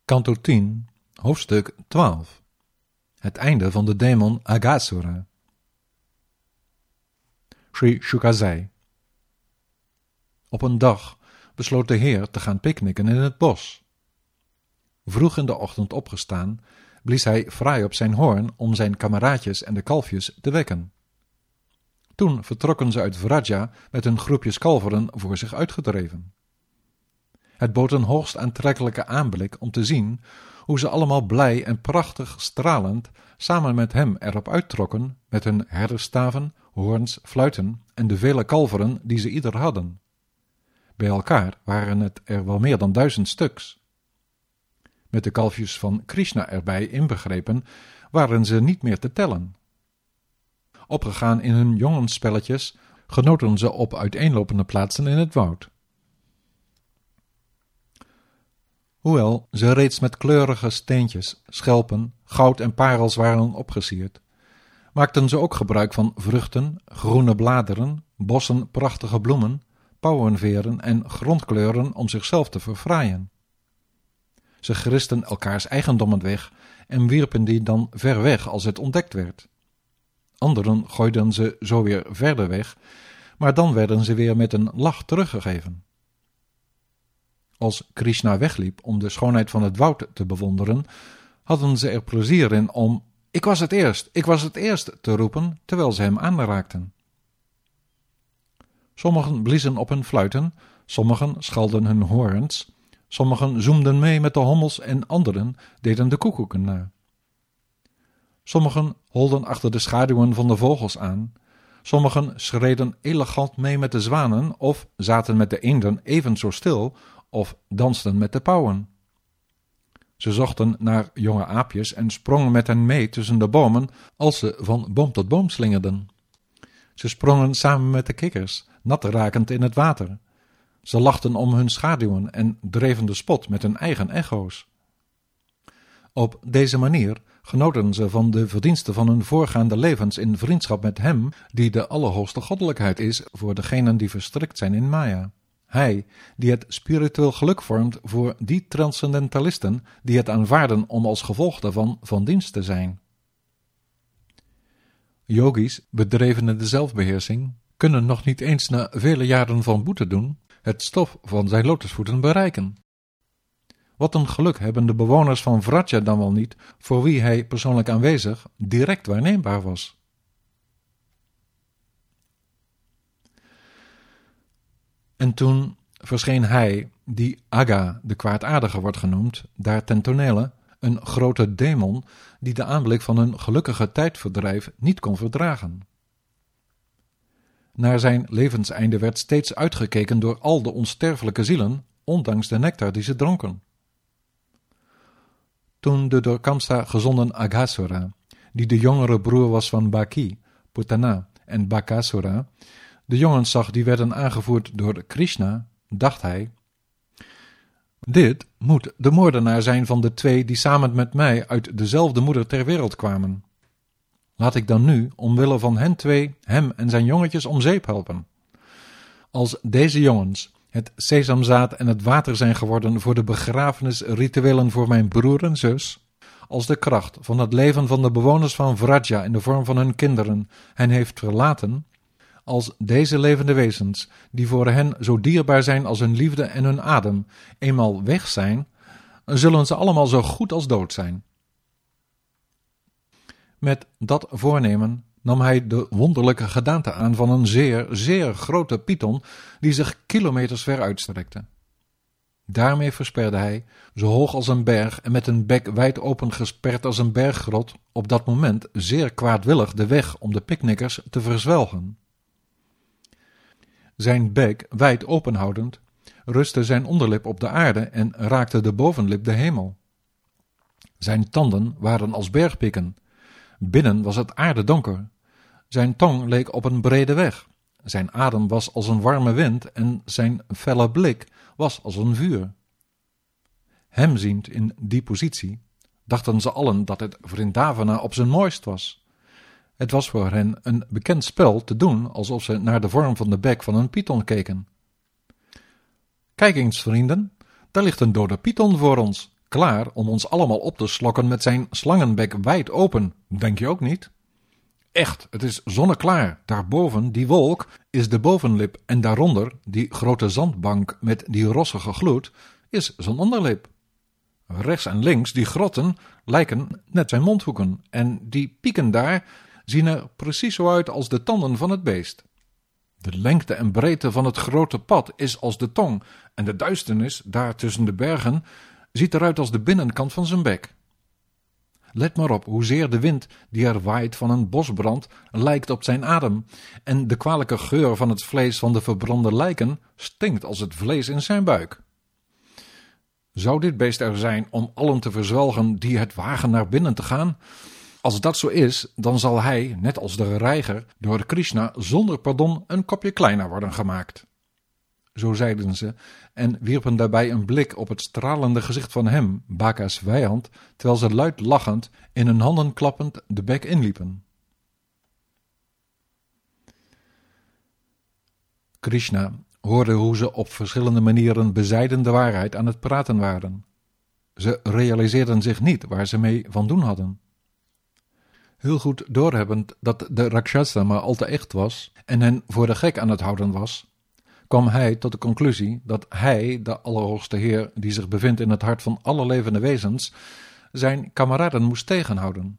Kanto 10, hoofdstuk 12. Het einde van de demon Aghasura. Sri Shuka zei: Op een dag besloot de Heer te gaan picknicken in het bos. Vroeg in de ochtend opgestaan, blies hij fraai op zijn hoorn om zijn kameraadjes en de kalfjes te wekken. Toen vertrokken ze uit Vraja met hun groepjes kalveren voor zich uitgedreven. Het bood een hoogst aantrekkelijke aanblik om te zien hoe ze allemaal blij en prachtig stralend samen met hem erop uittrokken met hun herderstaven, hoorns, fluiten en de vele kalveren die ze ieder hadden. Bij elkaar waren het er wel meer dan 1000 stuks. Met de kalfjes van Krishna erbij inbegrepen waren ze niet meer te tellen. Opgegaan in hun jongensspelletjes genoten ze op uiteenlopende plaatsen in het woud. Hoewel ze reeds met kleurige steentjes, schelpen, goud en parels waren opgesierd, maakten ze ook gebruik van vruchten, groene bladeren, bossen prachtige bloemen, pauwenveren en grondkleuren om zichzelf te verfraaien. Ze geristen elkaars eigendommen weg en wierpen die dan ver weg als het ontdekt werd. Anderen gooiden ze zo weer verder weg, maar dan werden ze weer met een lach teruggegeven. Als Krishna wegliep om de schoonheid van het woud te bewonderen, hadden ze er plezier in om ik was het eerst te roepen, terwijl ze hem aanraakten. Sommigen bliezen op hun fluiten, sommigen schalden hun hoorns, sommigen zoemden mee met de hommels en anderen deden de koekoeken na. Sommigen holden achter de schaduwen van de vogels aan, sommigen schreden elegant mee met de zwanen of zaten met de eenden even zo stil of dansten met de pauwen. Ze zochten naar jonge aapjes en sprongen met hen mee tussen de bomen als ze van boom tot boom slingerden. Ze sprongen samen met de kikkers, nat rakend in het water. Ze lachten om hun schaduwen en dreven de spot met hun eigen echo's. Op deze manier genoten ze van de verdiensten van hun voorgaande levens in vriendschap met hem, die de allerhoogste goddelijkheid is voor degenen die verstrikt zijn in Maya. Hij, die het spiritueel geluk vormt voor die transcendentalisten die het aanvaarden om als gevolg daarvan van dienst te zijn. Yogis, bedreven in de zelfbeheersing, kunnen nog niet eens na vele jaren van boete doen het stof van zijn lotusvoeten bereiken. Wat een geluk hebben de bewoners van Vraja dan wel niet, voor wie hij persoonlijk aanwezig direct waarneembaar was. En toen verscheen hij, die Agha, de kwaadaardige wordt genoemd, daar ten tonele, een grote demon die de aanblik van een gelukkige tijdverdrijf niet kon verdragen. Naar zijn levenseinde werd steeds uitgekeken door al de onsterfelijke zielen, ondanks de nectar die ze dronken. Toen de door Kamsa gezonden Aghasura, die de jongere broer was van Baki, Putana en Bakasura, de jongens zag die werden aangevoerd door Krishna, dacht hij: dit moet de moordenaar zijn van de 2 die samen met mij uit dezelfde moeder ter wereld kwamen. Laat ik dan nu, omwille van hen 2, hem en zijn jongetjes om zeep helpen. Als deze jongens het sesamzaad en het water zijn geworden voor de begrafenisrituelen voor mijn broer en zus, als de kracht van het leven van de bewoners van Vraja in de vorm van hun kinderen hen heeft verlaten, als deze levende wezens, die voor hen zo dierbaar zijn als hun liefde en hun adem, eenmaal weg zijn, zullen ze allemaal zo goed als dood zijn. Met dat voornemen nam hij de wonderlijke gedaante aan van een zeer, zeer grote python die zich kilometers ver uitstrekte. Daarmee versperde hij, zo hoog als een berg en met een bek wijd open gesperd als een berggrot, op dat moment zeer kwaadwillig de weg om de picknickers te verzwelgen. Zijn bek wijd openhoudend, rustte zijn onderlip op de aarde en raakte de bovenlip de hemel. Zijn tanden waren als bergpikken. Binnen was het aardedonker. Zijn tong leek op een brede weg. Zijn adem was als een warme wind en zijn felle blik was als een vuur. Hem ziend in die positie, dachten ze allen dat het Vrindavana op zijn mooist was. Het was voor hen een bekend spel te doen alsof ze naar de vorm van de bek van een python keken. Kijk eens, vrienden, daar ligt een dode python voor ons. klaar om ons allemaal op te slokken met zijn slangenbek wijd open, denk je ook niet? Echt, het is zonneklaar. Daarboven, die wolk, is de bovenlip en daaronder, die grote zandbank met die rossige gloed, is zijn onderlip. Rechts en links, die grotten, lijken net zijn mondhoeken en die pieken daar zien er precies zo uit als de tanden van het beest. De lengte en breedte van het grote pad is als de tong en de duisternis daar tussen de bergen ziet eruit als de binnenkant van zijn bek. Let maar op hoezeer de wind die er waait van een bosbrand lijkt op zijn adem en de kwalijke geur van het vlees van de verbrande lijken stinkt als het vlees in zijn buik. Zou dit beest er zijn om allen te verzwelgen die het wagen naar binnen te gaan? Als dat zo is, dan zal hij, net als de reiger, door Krishna zonder pardon een kopje kleiner worden gemaakt. Zo zeiden ze en wierpen daarbij een blik op het stralende gezicht van hem, Baka's vijand, terwijl ze luid lachend, in hun handen klappend, de bek inliepen. Krishna hoorde hoe ze op verschillende manieren bezijden de waarheid aan het praten waren. Ze realiseerden zich niet waar ze mee van doen hadden. Heel goed doorhebbend dat de Rakshasa maar al te echt was en hen voor de gek aan het houden was, kwam hij tot de conclusie dat hij, de Allerhoogste Heer die zich bevindt in het hart van alle levende wezens, zijn kameraden moest tegenhouden.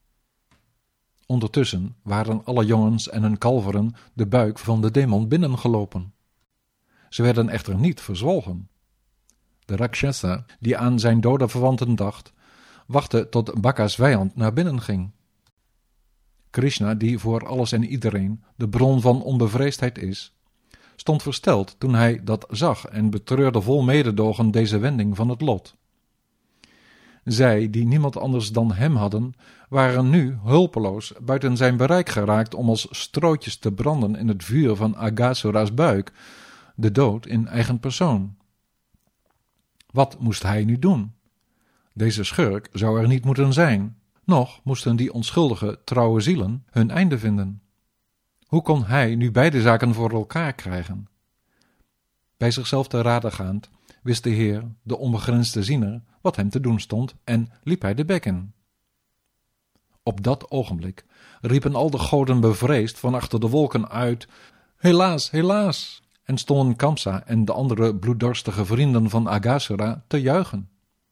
Ondertussen waren alle jongens en hun kalveren de buik van de demon binnengelopen. Ze werden echter niet verzwolgen. De Rakshasa, die aan zijn dode verwanten dacht, wachtte tot Baka's vijand naar binnen ging. Krishna, die voor alles en iedereen de bron van onbevreesdheid is, stond versteld toen hij dat zag en betreurde vol mededogen deze wending van het lot. Zij, die niemand anders dan hem hadden, waren nu hulpeloos buiten zijn bereik geraakt om als strootjes te branden in het vuur van Aghasura's buik, de dood in eigen persoon. Wat moest hij nu doen? Deze schurk zou er niet moeten zijn, noch moesten die onschuldige, trouwe zielen hun einde vinden. Hoe kon hij nu beide zaken voor elkaar krijgen? Bij zichzelf te raden gaand, wist de Heer, de onbegrensde ziener, wat hem te doen stond en liep hij de bek in. Op dat ogenblik riepen al de goden bevreesd van achter de wolken uit: helaas, helaas! En stonden Kamsa en de andere bloeddorstige vrienden van Aghasura te juichen.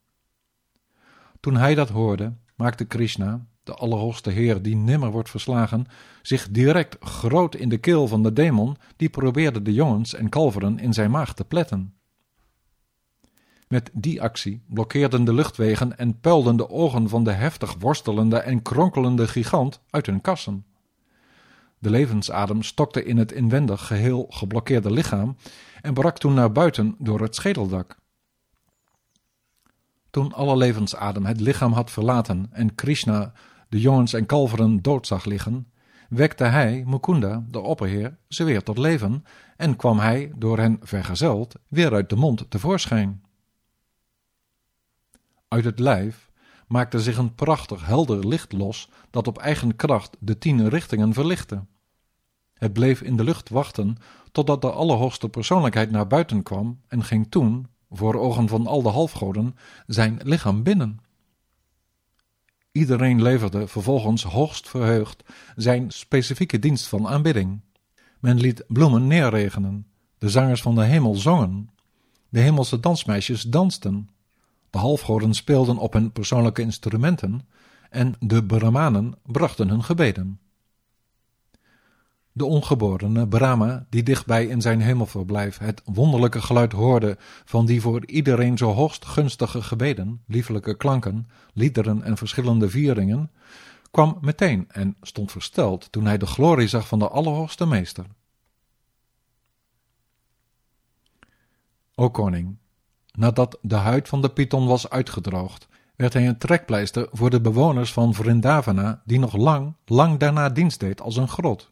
Toen hij dat hoorde, maakte Krishna, de Allerhoogste Heer die nimmer wordt verslagen, zich direct groot in de keel van de demon die probeerde de jongens en kalveren in zijn maag te pletten. Met die actie blokkeerden de luchtwegen en puilden de ogen van de heftig worstelende en kronkelende gigant uit hun kassen. De levensadem stokte in het inwendig geheel geblokkeerde lichaam en brak toen naar buiten door het schedeldak. Toen alle levensadem het lichaam had verlaten en Krishna de jongens en kalveren dood zag liggen, wekte hij, Mukunda, de opperheer, ze weer tot leven en kwam hij, door hen vergezeld, weer uit de mond tevoorschijn. Uit het lijf maakte zich een prachtig helder licht los dat op eigen kracht de 10 richtingen verlichtte. Het bleef in de lucht wachten totdat de Allerhoogste Persoonlijkheid naar buiten kwam en ging toen, voor ogen van al de halfgoden, zijn lichaam binnen. Iedereen leverde vervolgens hoogst verheugd zijn specifieke dienst van aanbidding. Men liet bloemen neerregenen, de zangers van de hemel zongen, de hemelse dansmeisjes dansten, de halfgoden speelden op hun persoonlijke instrumenten en de Brahmanen brachten hun gebeden. De ongeborene Brahma, die dichtbij in zijn hemelverblijf het wonderlijke geluid hoorde van die voor iedereen zo hoogst gunstige gebeden, liefelijke klanken, liederen en verschillende vieringen, kwam meteen en stond versteld toen hij de glorie zag van de Allerhoogste Meester. O koning, nadat de huid van de python was uitgedroogd, werd hij een trekpleister voor de bewoners van Vrindavana, die nog lang daarna dienst deed als een grot.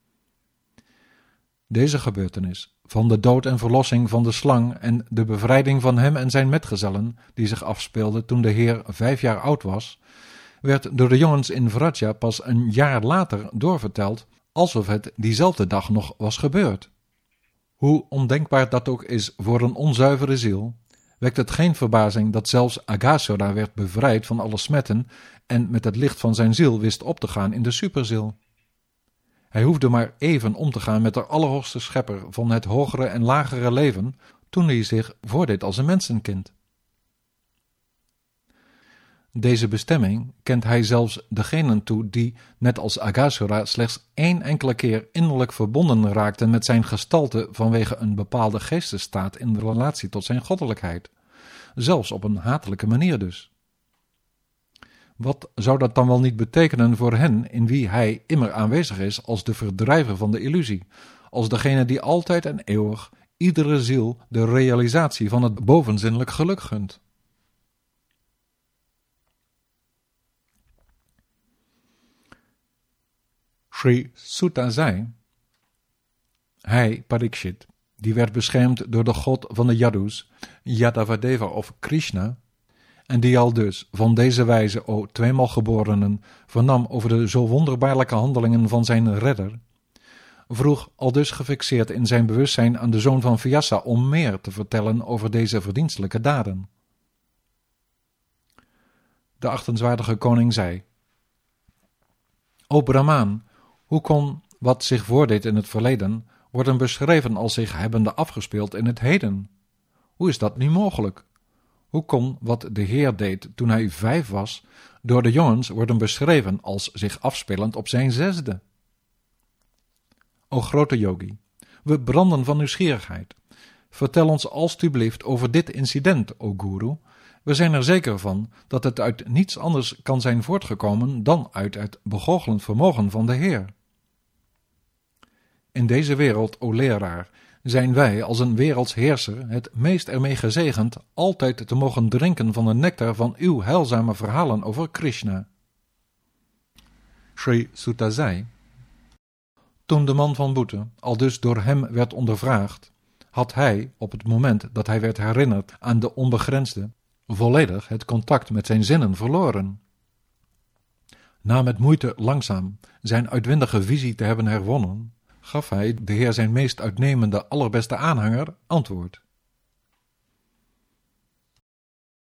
Deze gebeurtenis, van de dood en verlossing van de slang en de bevrijding van hem en zijn metgezellen, die zich afspeelde toen de Heer 5 jaar oud was, werd door de jongens in Vraja pas een jaar later doorverteld, alsof het diezelfde dag nog was gebeurd. Hoe ondenkbaar dat ook is voor een onzuivere ziel, wekt het geen verbazing dat zelfs Aghasura werd bevrijd van alle smetten en met het licht van zijn ziel wist op te gaan in de superziel. Hij hoefde maar even om te gaan met de allerhoogste schepper van het hogere en lagere leven toen hij zich voordeed als een mensenkind. Deze bestemming kent hij zelfs degenen toe die, net als Aghasura, slechts 1 enkele keer innerlijk verbonden raakten met zijn gestalte vanwege een bepaalde geestesstaat in relatie tot zijn goddelijkheid, zelfs op een hatelijke manier dus. Wat zou dat dan wel niet betekenen voor hen in wie hij immer aanwezig is als de verdrijver van de illusie, als degene die altijd en eeuwig iedere ziel de realisatie van het bovenzinnelijk geluk gunt. Sri Suta zei, hij, Parikshit, die werd beschermd door de god van de Yadus, Yadavadeva of Krishna, en die al dus van deze wijze, o tweemaal geborenen, vernam over de zo wonderbaarlijke handelingen van zijn redder, vroeg al dus gefixeerd in zijn bewustzijn aan de zoon van Vyasa om meer te vertellen over deze verdienstelijke daden. De achtenswaardige koning zei, O Brahmaan, hoe kon wat zich voordeed in het verleden worden beschreven als zich hebbende afgespeeld in het heden? Hoe is dat nu mogelijk? Hoe kon wat de Heer deed toen hij 5 was, door de jongens worden beschreven als zich afspelend op zijn 6e? O grote yogi, we branden van nieuwsgierigheid. Vertel ons alstublieft over dit incident, o guru. We zijn er zeker van dat het uit niets anders kan zijn voortgekomen dan uit het begoochelend vermogen van de Heer. In deze wereld, o leraar, zijn wij als een wereldsheerser het meest ermee gezegend altijd te mogen drinken van de nectar van uw heilzame verhalen over Krishna. Sri Suta zei, toen de man van boete aldus door hem werd ondervraagd, had hij, op het moment dat hij werd herinnerd aan de onbegrensde, volledig het contact met zijn zinnen verloren. Na met moeite langzaam zijn uitwendige visie te hebben herwonnen, gaf hij, de Heer zijn meest uitnemende, allerbeste aanhanger, antwoord.